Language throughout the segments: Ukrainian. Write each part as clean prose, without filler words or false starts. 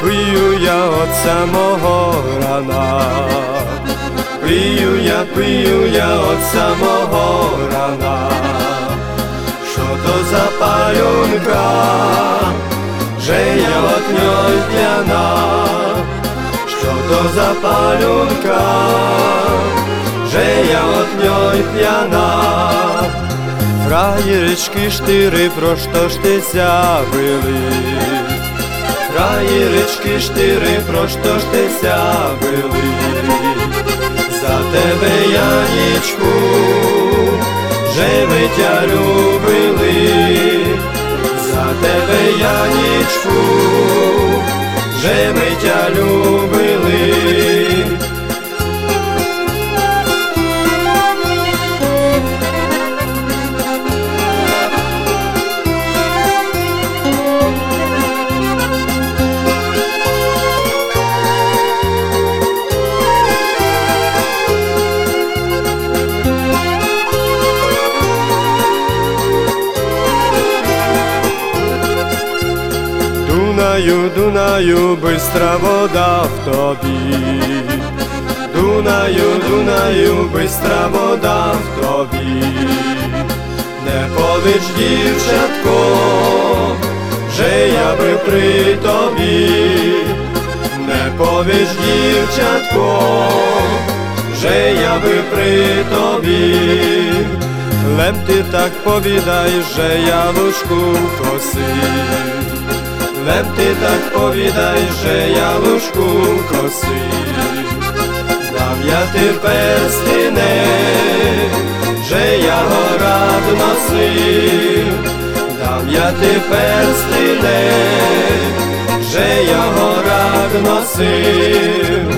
Пию я от самого рана, пию я от самого рана. Що то за палюнка, że ja od niej pjana? Що то за палюнка, że ja od niej pjana? Фраєрички штири, про що ж ти забили? Фраєрички штири, про що ж ти забили? За тебе, Янічку, że ми тя любили. За тебе, Янічку, że ми тя любили. Дунаю, Дунаю, бистра вода в тобі. Дунаю, Дунаю, бистра вода в тобі. Не пович, дівчатко, że я би при тобі. Не пович, дівчатко, że я би при тобі. Лем ти так повідай, że я лужку косив. Лем ти так повідай, że я лужку косив. Дам я ти перстине, że я горад носив. Дам я ти перстине, że я горад носив.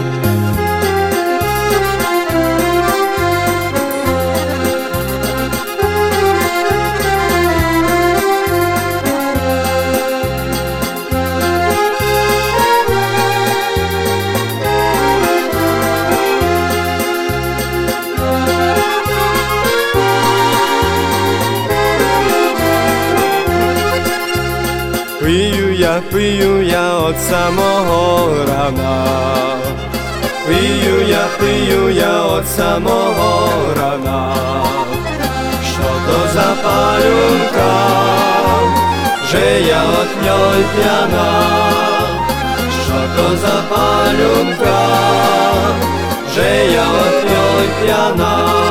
Пию я от самого рана. Пию я от самого рана. Що то за палюнка, że я от ньой п'яна? Що то за палюнка, że я от ньой п'яна?